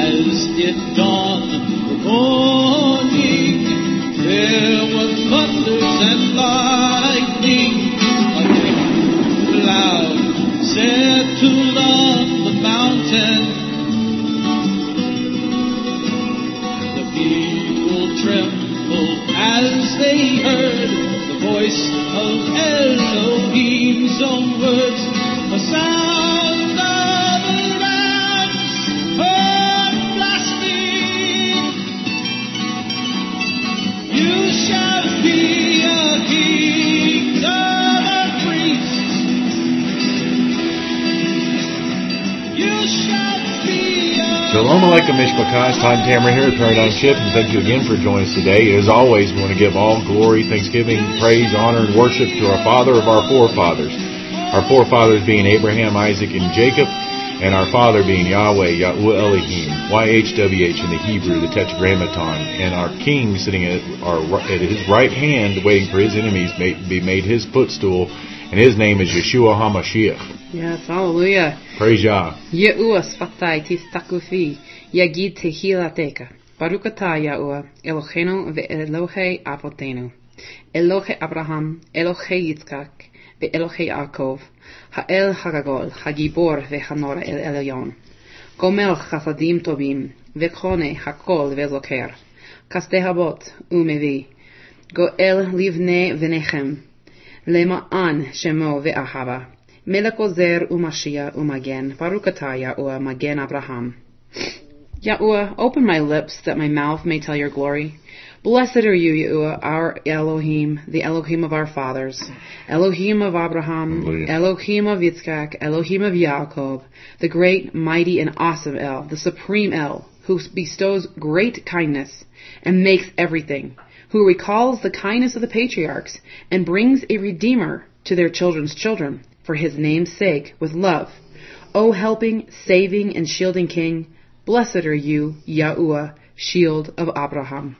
as it dawned the morning, there were thunders and lightning, a thick cloud settled on the mountain. The people trembled as they heard the voice of Elohim's own words, a sound of a ram's horn blasting. You shall be a kingdom of priests. You shall be a... Shalom Aleichem Mishpakai, Todd Tamara here at Paradigm Shift, and thank you again for joining us today. As always, we want to give all glory, thanksgiving, praise, honor, and worship to our Father of our forefathers. Our forefathers being Abraham, Isaac, and Jacob, and our Father being Yahweh, Yahuwah Elohim, YHWH in the Hebrew, the Tetragrammaton, and our King sitting at his right hand, waiting for his enemies to be made his footstool, and his name is Yeshua HaMashiach. Yes, hallelujah. Praise Yah. Yahuwah sfatai tistakufi, yagid tehilateka. Baruch atah Yahuwah, Eloheinu ve'Elohei avotenu. Elohe Abraham, Elohe Yitzchak, ve'Elohe Yaakov, Ha'el Hagagol, Hagibor ve'Hanora el Elyon. Gomel chasadim tovim, ve'chone hakol ve'zoker. Kaste habot umevi. Goel livne v'nechem. Lema'an shemo ve'ahava. Melech Ozer u'Mashiach u'Magen. Baruch atah Yahuwah, Magen Abraham. Yahuwah, open my lips that my mouth may tell your glory. Blessed are you, Yahuwah, our Elohim, the Elohim of our fathers, Elohim of Abraham, Hallelujah. Elohim of Yitzchak, Elohim of Yaakov, the great, mighty, and awesome El, the supreme El, who bestows great kindness and makes everything, who recalls the kindness of the patriarchs and brings a Redeemer to their children's children, for his name's sake, with love. O helping, saving, and shielding King, blessed are you, Yahuwah, shield of Abraham.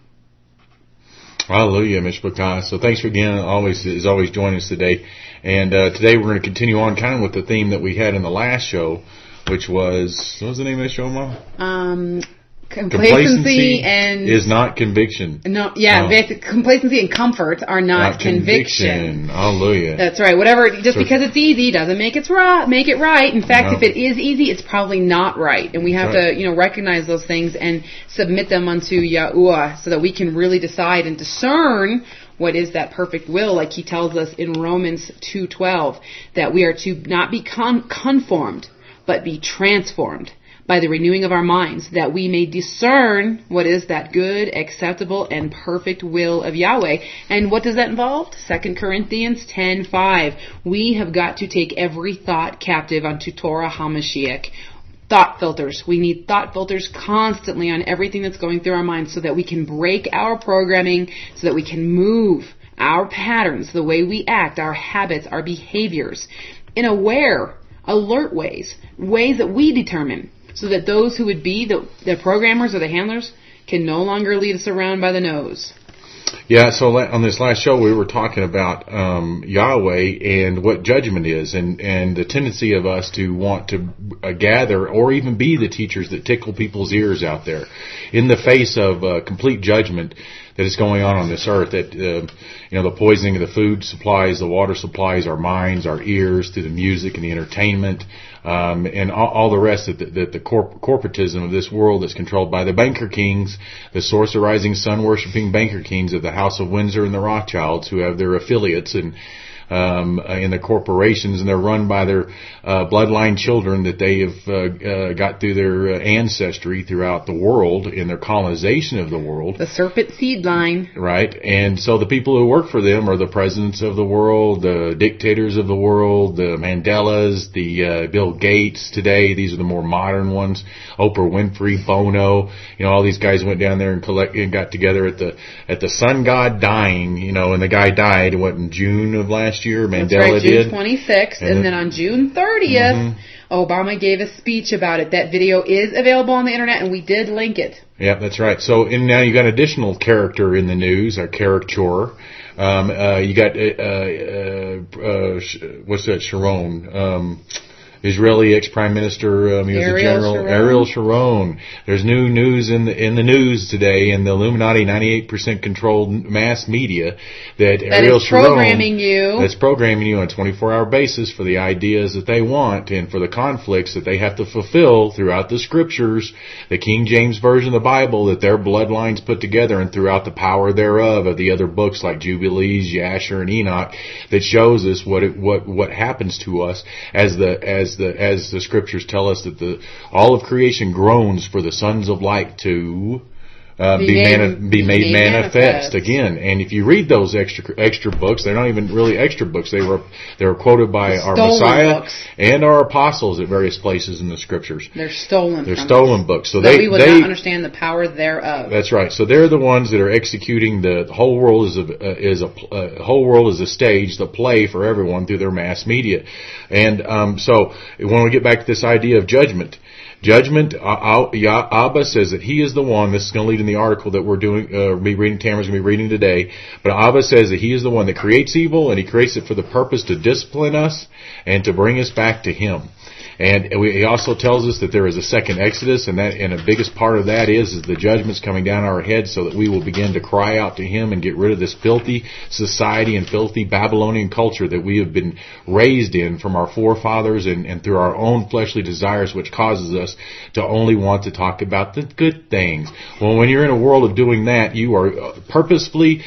Hallelujah, Mishpakai. So thanks for again, always joining us today. And today we're going to continue on kind of with the theme that we had in the last show, which was, what was the name of the show, Mom? Complacency and... is not conviction. No, complacency and comfort are not conviction. Hallelujah. That's right. Whatever, because it's easy doesn't make it right. In fact, if it is easy, it's probably not right. And we have to, recognize those things and submit them unto Yahuwah so that we can really decide and discern what is that perfect will, like he tells us in Romans 2:12, that we are to not be conformed, but be transformed by the renewing of our minds, that we may discern what is that good, acceptable, and perfect will of Yahweh. And what does that involve? 2 Corinthians 10:5. We have got to take every thought captive unto Torah HaMashiach. Thought filters. We need thought filters constantly on everything that's going through our minds so that we can break our programming, so that we can move our patterns, the way we act, our habits, our behaviors, in aware, alert ways that we determine, so that those who would be the programmers or the handlers can no longer lead us around by the nose. Yeah, so on this last show we were talking about Yahweh and what judgment is, and the tendency of us to want to gather or even be the teachers that tickle people's ears out there in the face of complete judgment that is going on this earth, that the poisoning of the food supplies, the water supplies, our minds, our ears, through the music and the entertainment, and all the rest of the corporatism of this world that's controlled by the banker kings, the sorcerizing, sun-worshipping banker kings of the House of Windsor and the Rothschilds, who have their affiliates in the corporations, and they're run by their bloodline children that they have got through their ancestry throughout the world in their colonization of the world. The serpent seed line. Right. And so the people who work for them are the presidents of the world, the dictators of the world, the Mandelas, the Bill Gates today. These are the more modern ones. Oprah Winfrey, Bono, all these guys went down there and got together at the sun god dying, and the guy died, in June of last year? Mandela did. June 26th, and then on June 30th, Obama gave a speech about it. That video is available on the internet, and we did link it. Yeah, that's right. So, and now you got an additional character in the news, or caricature. You got what's that? Sharon. Israeli ex-Prime Minister, he was a general, Ariel Sharon. There's new news in the news today in the Illuminati 98% controlled mass media that Ariel Sharon that's programming you on a 24-hour basis for the ideas that they want and for the conflicts that they have to fulfill throughout the scriptures, the King James Version of the Bible that their bloodlines put together, and throughout the power thereof of the other books like Jubilees, Jasher, and Enoch, that shows us what happens to us as the scriptures tell us that all of creation groans for the sons of light to be made manifest again. And if you read those extra books, they're not even really extra books. They were quoted by our Messiah and our apostles at various places in the scriptures. They're stolen. They're stolen books. So we will not understand the power thereof. That's right. So they're the ones that are executing the whole world is a stage, the play for everyone through their mass media. And so when we get back to this idea of judgment, Abba says that he is the one. This is going to lead in the article that we're doing. Tamara's going to be reading today. But Abba says that he is the one that creates evil, and he creates it for the purpose to discipline us and to bring us back to him. And he also tells us that there is a second Exodus, and the biggest part of that is the judgments coming down our heads, so that we will begin to cry out to him and get rid of this filthy society and filthy Babylonian culture that we have been raised in from our forefathers and through our own fleshly desires, which causes us to only want to talk about the good things. Well, when you're in a world of doing that, you are purposefully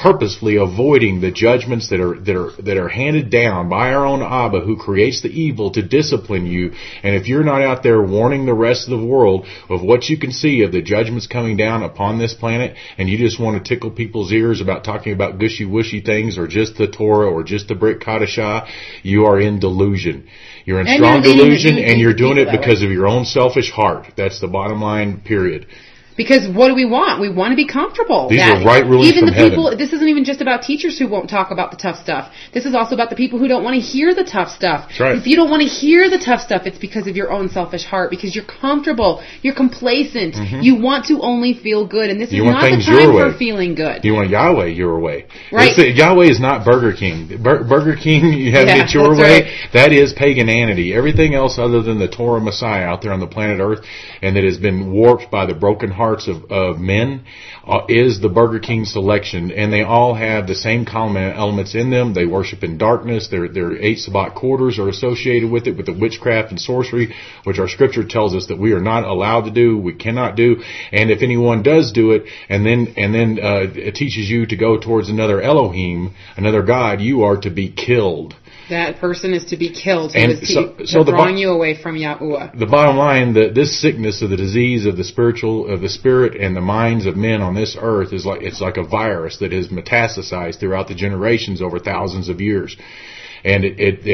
avoiding the judgments that are handed down by our own Abba, who creates the evil to discipline you. And if you're not out there warning the rest of the world of what you can see of the judgments coming down upon this planet, and you just want to tickle people's ears about talking about gushy-wushy things or just the Torah or just the Brit Kadashah, you are in delusion. You're in strong delusion, and you're doing it because of your own selfish heart. That's the bottom line, period. Because what do we want? We want to be comfortable. These are right rulings from heaven. People, this isn't even just about teachers who won't talk about the tough stuff. This is also about the people who don't want to hear the tough stuff. That's right. If you don't want to hear the tough stuff, it's because of your own selfish heart, because you're comfortable, you're complacent, you want to only feel good, and this is not the time for feeling good. You want Yahweh your way. Right. Yahweh is not Burger King. Burger King, you have it your way. Right. That is paganity. Everything else other than the Torah Messiah out there on the planet Earth, and that has been warped by the broken hearts of men, is the Burger King selection, and they all have the same common elements in them. They worship in darkness. Their 8 Sabbat quarters are associated with it, with the witchcraft and sorcery, which our scripture tells us that we are not allowed to do, we cannot do. And if anyone does do it, and then it teaches you to go towards another Elohim, another God, you are to be killed. That person is to be killed. So drawing you away from Yahuwah. The bottom line, this sickness of the disease of the spirit and the minds of men on this earth is like a virus that has metastasized throughout the generations over thousands of years. And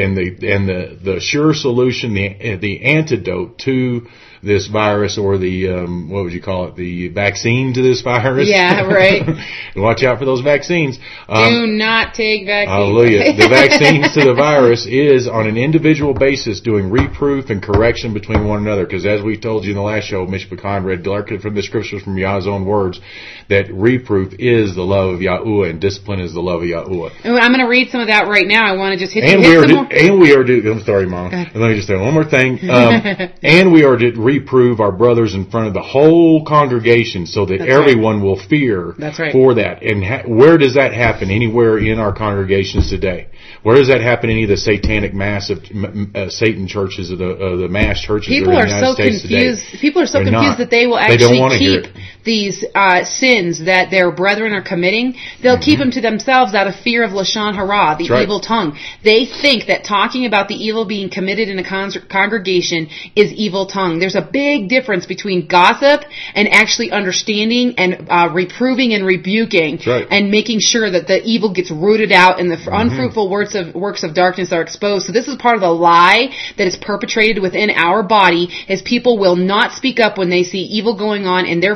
the sure solution, the antidote to this virus, or the what would you call it, the vaccine to this virus? Yeah, right. Watch out for those vaccines. Do not take vaccines. Hallelujah. The vaccines to the virus is on an individual basis doing reproof and correction between one another, because as we told you in the last show, Mishpakan read directly from the scriptures from Yah's own words, that reproof is the love of Yahuwah and discipline is the love of Yahuwah. I'm going to read some of that right now. I want to just hit I'm sorry, Mom. Let me just say one more thing. And we are to reprove our brothers in front of the whole congregation, so that everyone will fear for that. And where does that happen? Anywhere in our congregations today? Where does that happen? Any of the satanic massive Satan churches, of the mass churches? People are so confused. People are so confused that they will actually keep these sins that their brethren are committing. They'll keep them to themselves out of fear of Lashon Hara, the evil tongue. They think that talking about the evil being committed in a congregation is evil tongue. There's a big difference between gossip and actually understanding and reproving and rebuking and making sure that the evil gets rooted out and the unfruitful works of darkness are exposed. So this is part of the lie that is perpetrated within our body, is people will not speak up when they see evil going on, and therefore people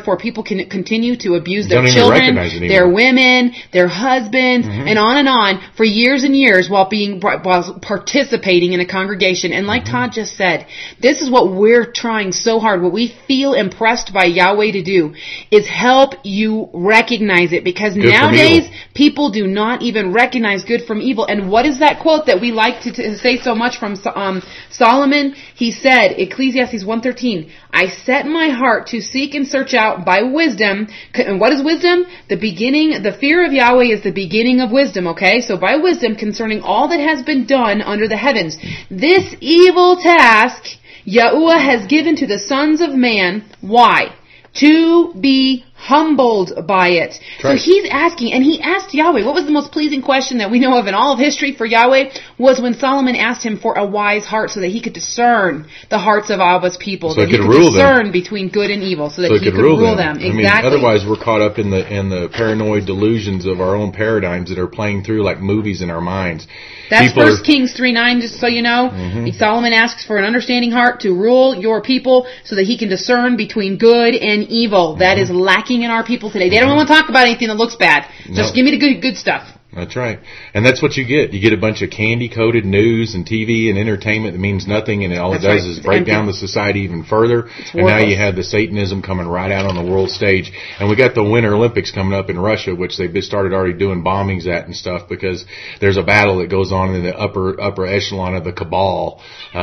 people can continue to abuse their Don't even children, recognize it their anymore. women, their husbands, and on for years and years while participating in a congregation. And like Todd just said, this is what we're trying so hard. What we feel impressed by Yahweh to do is help you recognize it, because Good from nowadays evil. people do not even recognize good from evil. And what is that quote that we like to say so much from Solomon? He said, Ecclesiastes 1:13, I set my heart to seek and search out by wisdom. And what is wisdom? The fear of Yahweh is the beginning of wisdom, okay? So by wisdom concerning all that has been done under the heavens. This evil task Yahuwah has given to the sons of man. Why? To be humbled by it. Right. So he's asking, and he asked Yahweh, what was the most pleasing question that we know of in all of history for Yahweh? Was when Solomon asked him for a wise heart so that he could discern the hearts of Abba's people, So that he he could could rule discern them. between good and evil, so that So he could rule them. Exactly. I mean, otherwise we're caught up in the paranoid delusions of our own paradigms that are playing through like movies in our minds. That's People 1 Kings 3:9, just so you know. Solomon asks for an understanding heart to rule your people so that he can discern between good and evil. That is lacking in our people today. They don't want to talk about anything that looks bad. Just give me the good stuff. That's right. And that's what you get. You get a bunch of candy-coated news and TV and entertainment that means nothing, and all it That's does right. is It's break empty. down the society even further. And now worthless. you have the Satanism coming right out on the world stage. And we got the Winter Olympics coming up in Russia, which they've started already doing bombings at and stuff, because there's a battle that goes on in the upper echelon of the cabal.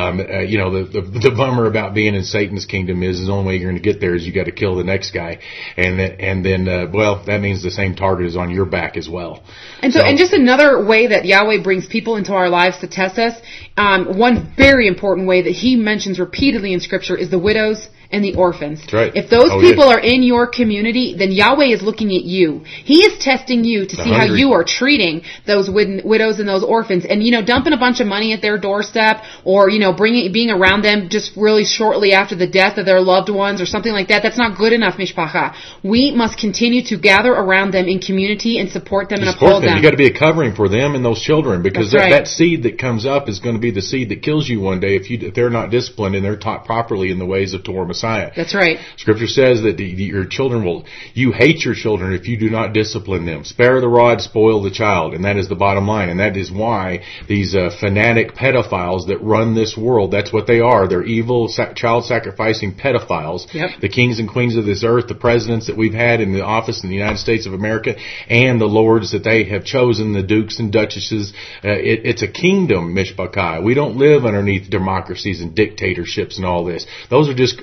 The bummer about being in Satan's kingdom is the only way you're going to get there is you got to kill the next guy. And then that means the same target is on your back as well. And so, and just another way that Yahweh brings people into our lives to test us, one very important way that he mentions repeatedly in Scripture is the widows and the orphans. That's right. If those Oh, people yeah. are in your community, then Yahweh is looking at you. He is testing you to see how hungry. you are treating those widows and those orphans. And, dumping a bunch of money at their doorstep, or, being around them just really shortly after the death of their loved ones or something like that, that's not good enough, mishpacha. We must continue to gather around them in community and support them and uphold them. You got to be a covering for them and those children, because That's right. that seed that comes up is going to be the seed that kills you one day if they're not disciplined and they're taught properly in the ways of Torah Messiah. That's right. Scripture says that your children you hate your children if you do not discipline them. Spare the rod, spoil the child, and that is the bottom line. And that is why these fanatic pedophiles that run this world, that's what they are. They're evil, child-sacrificing pedophiles. Yep. The kings and queens of this earth, the presidents that we've had in the office in the United States of America, and the lords that they have chosen, the dukes and duchesses. It's a kingdom, mishpakai. We don't live underneath democracies and dictatorships and all this. Those are just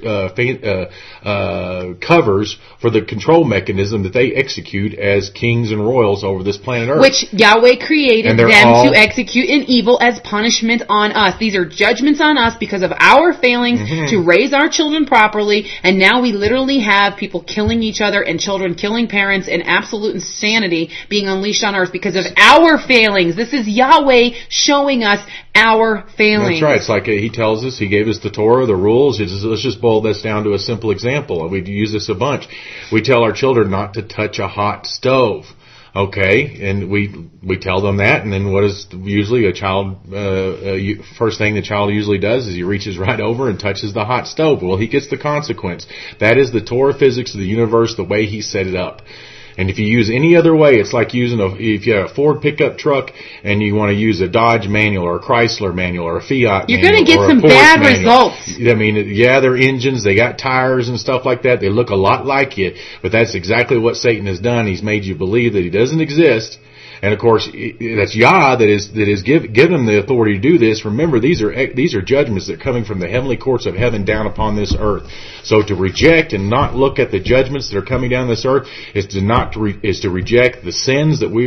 covers for the control mechanism that they execute as kings and royals over this planet Earth. Which Yahweh created And they're them all- to execute in evil as punishment on us. These are judgments on us because of our failings to raise our children properly, and now we literally have people killing each other and children killing parents, and absolute insanity being unleashed on earth because of our failings. This is Yahweh showing us our failings. That's right. It's like he tells us, he gave us the Torah, the rules. Let's just boil this down to a simple example. We use this a bunch. We tell our children not to touch a hot stove. Okay, and we tell them that, and then what is usually a child, first thing the child usually does is he reaches right over and touches the hot stove. Well, he gets the consequence. That is the Torah physics of the universe, the way he set it up. And if you use any other way, it's like if you have a Ford pickup truck and you want to use a Dodge manual or a Chrysler manual or a Fiat You're manual going to get or a some Porsche bad manual. results. I mean, yeah, they're engines, they got tires and stuff like that. They look a lot like you, but that's exactly what Satan has done. He's made you believe that he doesn't exist. And of course, that's Yah that is given them the authority to do this. Remember, these are judgments that are coming from the heavenly courts of heaven down upon this earth. So to reject and not look at the judgments that are coming down this earth is to reject the sins that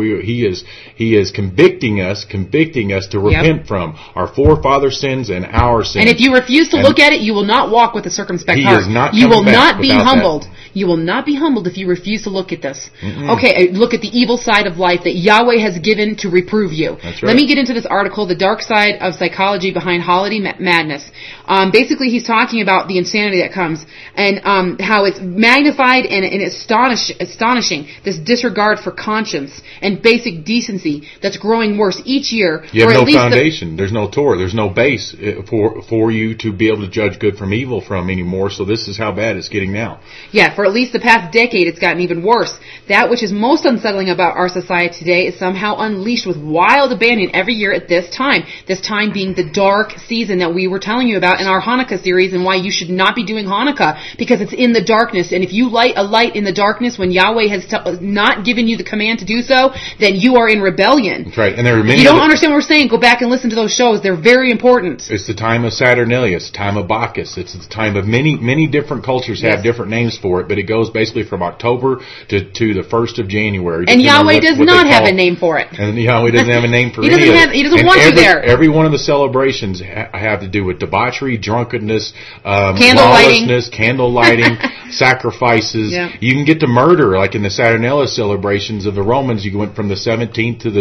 he is convicting us to repent from our forefathers' sins and our sins. And if you refuse to look at it, you will not walk with a circumspect He heart. is not You will coming back not be without humbled. that. You will not be humbled if you refuse to look at this. Okay, look at the evil side of life that Yahweh has given to reprove you. That's right. Let me get into this article, The Dark Side of Psychology Behind Holiday Madness. Basically, he's talking about the insanity that comes and how it's magnified and astonishing, this disregard for conscience and basic decency that's growing worse each year. You have or at no least foundation. There's no Torah. There's no base for you to be able to judge good from evil from anymore. So this is how bad it's getting now. Yeah, 1 For at least the past decade, it's gotten even worse. That which is most unsettling about our society today is somehow unleashed with wild abandon every year at this time being the dark season that we were telling you about in our Hanukkah series, and why you should not be doing Hanukkah, because it's in the darkness. And if you light a light in the darkness when Yahweh has not given you the command to do so, then you are in rebellion. That's right. And there are many. If you don't understand what we're saying, go back and listen to those shows. They're very important. It's the time of Saturnalia. It's the time of Bacchus. It's the time of many different cultures have different names for it, but it goes basically from October to the 1st of January. And Yahweh does not have a name for it. And Yahweh doesn't have a name for He any of it. He doesn't want you there. Every one of the celebrations have to do with debauchery, drunkenness, lawlessness, candle lighting, sacrifices. Yeah. You can get to murder, like in the Saturnalia celebrations of the Romans. You went from the 17th to the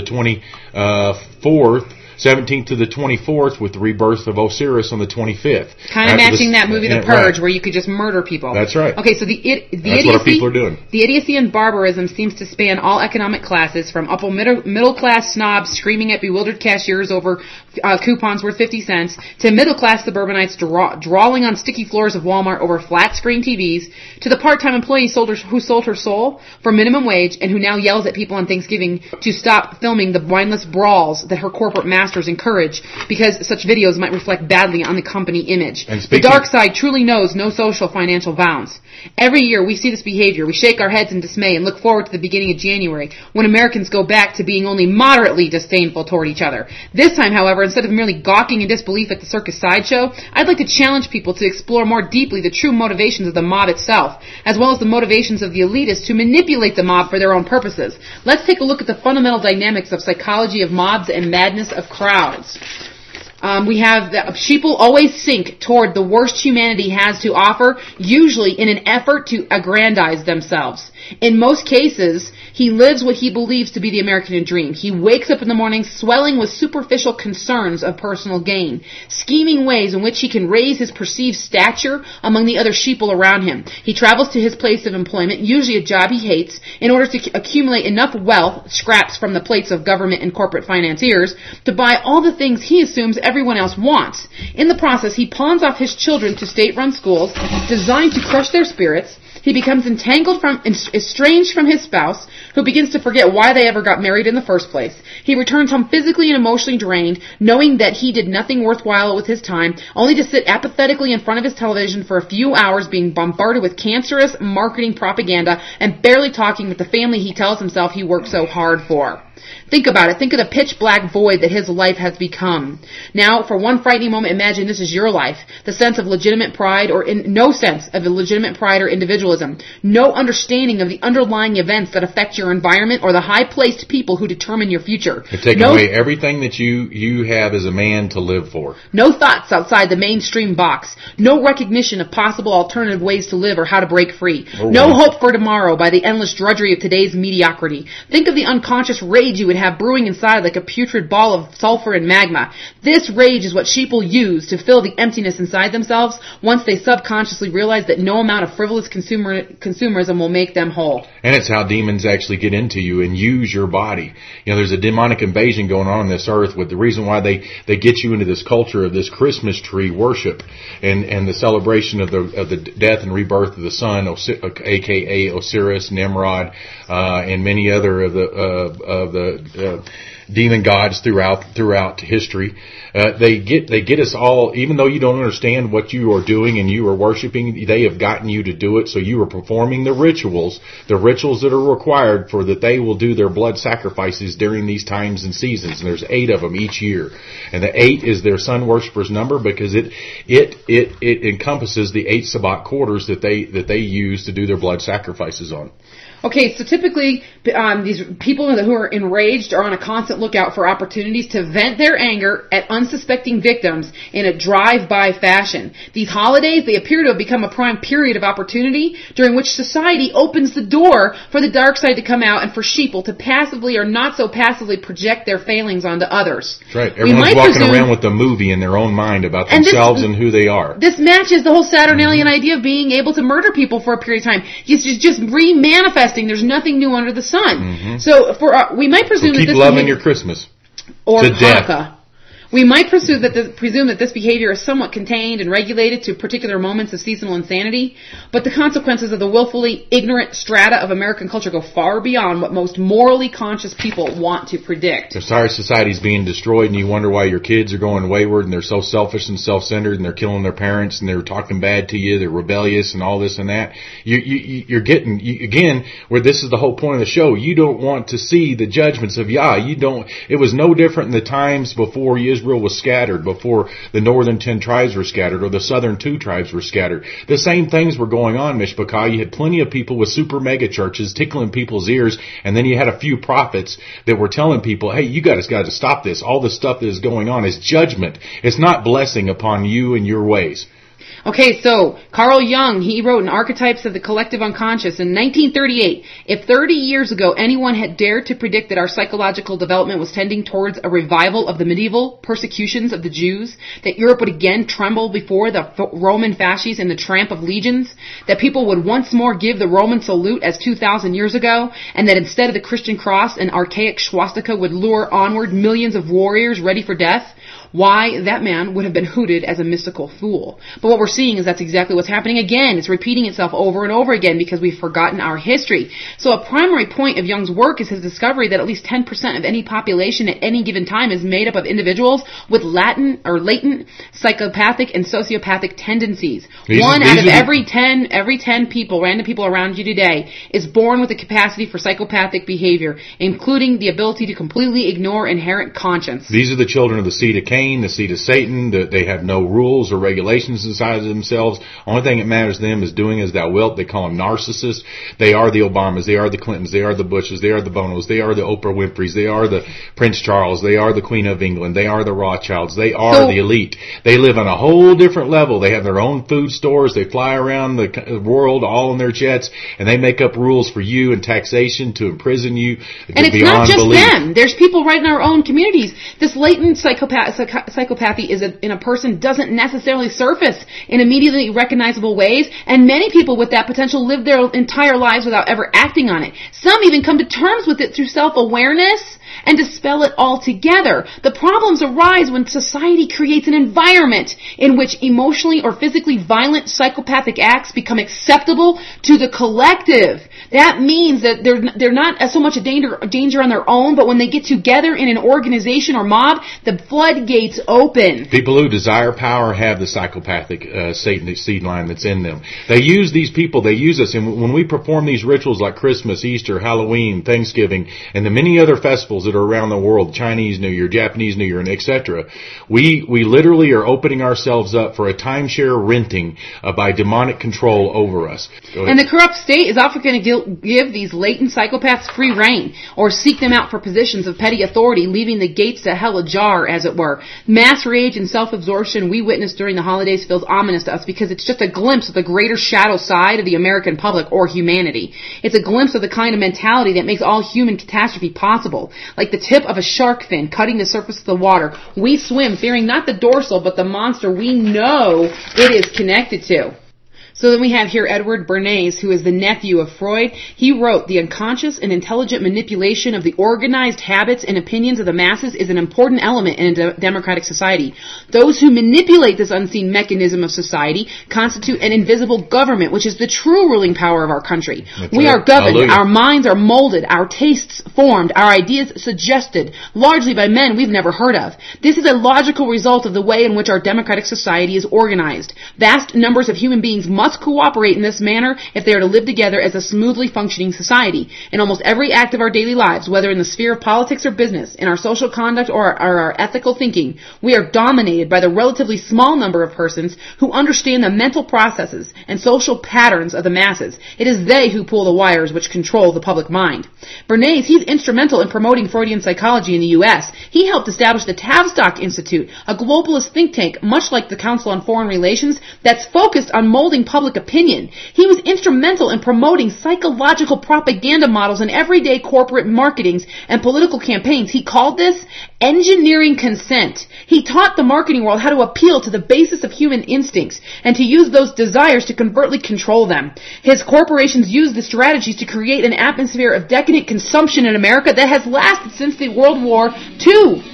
24th. 17th to the 24th with the rebirth of Osiris on the 25th. Kind of matching that movie The Purge, where you could just murder people. That's right. Okay, so that's idiocy, what our people are doing. The idiocy and barbarism seems to span all economic classes, from upper middle class snobs screaming at bewildered cashiers over coupons worth 50 cents, to middle class suburbanites drawling on sticky floors of Walmart over flat screen TVs, to the part-time employee who sold her soul for minimum wage and who now yells at people on Thanksgiving to stop filming the mindless brawls that her corporate masters encourage, because such videos might reflect badly on the company image. The dark side truly knows no social financial bounds. Every year we see this behavior. We shake our heads in dismay and look forward to the beginning of January, when Americans go back to being only moderately disdainful toward each other. This time, however, instead of merely gawking in disbelief at the circus sideshow, I'd like to challenge people to explore more deeply the true motivations of the mob itself, as well as the motivations of the elitists to manipulate the mob for their own purposes. Let's take a look at the fundamental dynamics of psychology of mobs and madness of crowds. We have that sheeple always sink toward the worst humanity has to offer, usually in an effort to aggrandize themselves. In most cases, he lives what he believes to be the American dream. He wakes up in the morning swelling with superficial concerns of personal gain, scheming ways in which he can raise his perceived stature among the other sheeple around him. He travels to his place of employment, usually a job he hates, in order to accumulate enough wealth, scraps from the plates of government and corporate financiers, to buy all the things he assumes everyone else wants. In the process, he pawns off his children to state-run schools designed to crush their spirits. He becomes estranged from his spouse, who begins to forget why they ever got married in the first place. He returns home physically and emotionally drained, knowing that he did nothing worthwhile with his time, only to sit apathetically in front of his television for a few hours being bombarded with cancerous marketing propaganda and barely talking with the family he tells himself he worked so hard for. Think about it. Think of the pitch black void that his life has become. Now, for one frightening moment, imagine this is your life. The sense of legitimate pride no sense of legitimate pride or individualism. No understanding of the underlying events that affect your environment or the high-placed people who determine your future. They've taken away everything that you have as a man to live for. No thoughts outside the mainstream box. No recognition of possible alternative ways to live or how to break free. No hope for tomorrow by the endless drudgery of today's mediocrity. Think of the unconscious rage you would have brewing inside like a putrid ball of sulfur and magma. This rage is what sheeple use to fill the emptiness inside themselves once they subconsciously realize that no amount of frivolous consumerism will make them whole. And it's how demons actually get into you and use your body. You know, there's a demonic invasion going on this earth with the reason why they get you into this culture of this Christmas tree worship and the celebration of the death and rebirth of the sun, aka Osiris, Nimrod, and many other of the demon gods throughout history. They get us all, even though you don't understand what you are doing and you are worshiping, they have gotten you to do it, so you are performing the rituals that are required for that they will do their blood sacrifices during these times and seasons. And there's 8 of them each year. And the 8 is their sun worshippers number because it encompasses the 8 Sabbat quarters that they use to do their blood sacrifices on. Okay, so typically these people who are enraged are on a constant lookout for opportunities to vent their anger at unsuspecting victims in a drive-by fashion. These holidays, they appear to have become a prime period of opportunity during which society opens the door for the dark side to come out and for sheeple to passively or not so passively project their failings onto others. That's right. Everyone's walking around with a movie in their own mind about themselves and who they are. This matches the whole Saturnalian idea of being able to murder people for a period of time. It's just re-manifesting. There's nothing new under the sun. Mm-hmm. So we might presume that this keep loving your Christmas or Hanukkah. We might presume that this behavior is somewhat contained and regulated to particular moments of seasonal insanity, but the consequences of the willfully ignorant strata of American culture go far beyond what most morally conscious people want to predict. The entire society's being destroyed, and you wonder why your kids are going wayward, and they're so selfish and self-centered, and they're killing their parents, and they're talking bad to you, they're rebellious, and all this and that. You're getting, again, where this is the whole point of the show, you don't want to see the judgments of Yah. It was no different in the times before Israel was scattered, before the northern 10 tribes were scattered, or the southern 2 tribes were scattered. The same things were going on, Mishpachah. You had plenty of people with super mega churches tickling people's ears, and then you had a few prophets that were telling people, hey, you guys got to stop this. All the stuff that is going on is judgment. It's not blessing upon you and your ways. Okay, so Carl Jung, he wrote in Archetypes of the Collective Unconscious in 1938, if 30 years ago anyone had dared to predict that our psychological development was tending towards a revival of the medieval persecutions of the Jews, that Europe would again tremble before the Roman fasces and the tramp of legions, that people would once more give the Roman salute as 2,000 years ago, and that instead of the Christian cross, an archaic swastika would lure onward millions of warriors ready for death, why, that man would have been hooted as a mystical fool. But what we're seeing is that's exactly what's happening again. It's repeating itself over and over again because we've forgotten our history. So a primary point of Jung's work is his discovery that at least 10% of any population at any given time is made up of individuals with latent psychopathic and sociopathic tendencies. One out of every 10 people, random people around you today, is born with the capacity for psychopathic behavior, including the ability to completely ignore inherent conscience. These are the children of the seed of Cain, the seed of Satan. They have no rules or regulations inside of themselves. Only thing that matters to them is doing as thou wilt. They call them narcissists. They are the Obamas. They are the Clintons. They are the Bushes. They are the Bonos. They are the Oprah Winfreys. They are the Prince Charles. They are the Queen of England. They are the Rothschilds. They are the elite. They live on a whole different level. They have their own food stores. They fly around the world all in their jets, and they make up rules for you and taxation to imprison you. And it's not just them. There's people right in our own communities. This latent psychopathy in a person doesn't necessarily surface in immediately recognizable ways, and many people with that potential live their entire lives without ever acting on it. Some even come to terms with it through self-awareness and dispel it altogether. The problems arise when society creates an environment in which emotionally or physically violent psychopathic acts become acceptable to the collective. That means that they're not so much a danger on their own, but when they get together in an organization or mob, the floodgates open. People who desire power have the psychopathic Satan seed line that's in them. They use these people, they use us, and when we perform these rituals like Christmas, Easter, Halloween, Thanksgiving, and the many other festivals that are around the world, Chinese New Year, Japanese New Year, and etc., we literally are opening ourselves up for a timeshare renting by demonic control over us. And the corrupt state is often going to give these latent psychopaths free rein, or seek them out for positions of petty authority, leaving the gates to hell ajar, as it were. Mass rage and self-absorption we witnessed during the holidays feels ominous to us because it's just a glimpse of the greater shadow side of the American public or humanity. It's a glimpse of the kind of mentality that makes all human catastrophe possible. Like the tip of a shark fin cutting the surface of the water, we swim fearing not the dorsal but the monster we know it is connected to. So then we have here Edward Bernays, who is the nephew of Freud. He wrote, the unconscious and intelligent manipulation of the organized habits and opinions of the masses is an important element in a democratic society. Those who manipulate this unseen mechanism of society constitute an invisible government, which is the true ruling power of our country. We are governed, Hallelujah. Our minds are molded, our tastes formed, our ideas suggested, largely by men we've never heard of. This is a logical result of the way in which our democratic society is organized. Vast numbers of human beings must cooperate in this manner if they are to live together as a smoothly functioning society. In almost every act of our daily lives, whether in the sphere of politics or business, in our social conduct or our ethical thinking, we are dominated by the relatively small number of persons who understand the mental processes and social patterns of the masses. It is they who pull the wires which control the public mind. Bernays, he's instrumental in promoting Freudian psychology in the U.S. He helped establish the Tavistock Institute, a globalist think tank, much like the Council on Foreign Relations, that's focused on molding public opinion. He was instrumental in promoting psychological propaganda models in everyday corporate marketings and political campaigns. He called this engineering consent. He taught the marketing world how to appeal to the basis of human instincts and to use those desires to covertly control them. His corporations used the strategies to create an atmosphere of decadent consumption in America that has lasted since the World War II.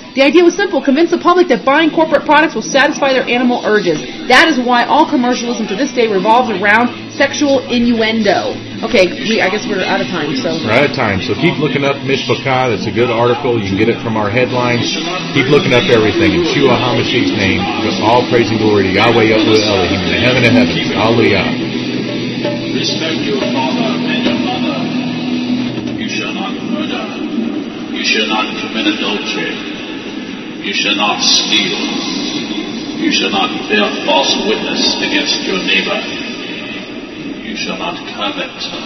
The idea was simple: convince the public that buying corporate products will satisfy their animal urges. That is why all commercialism to this day revolves around sexual innuendo. Okay, I guess we're out of time. We're out of time, so keep looking up Mishpachah. That's a good article. You can get it from our headlines. Keep looking up everything. In Yeshua HaMashiach's name, all praise and glory to Yahweh Elohim in the heaven of heavens. Hallelujah. Respect your father and your mother. You shall not murder. You shall not commit adultery. You shall not steal. You shall not bear false witness against your neighbor. You shall not covet.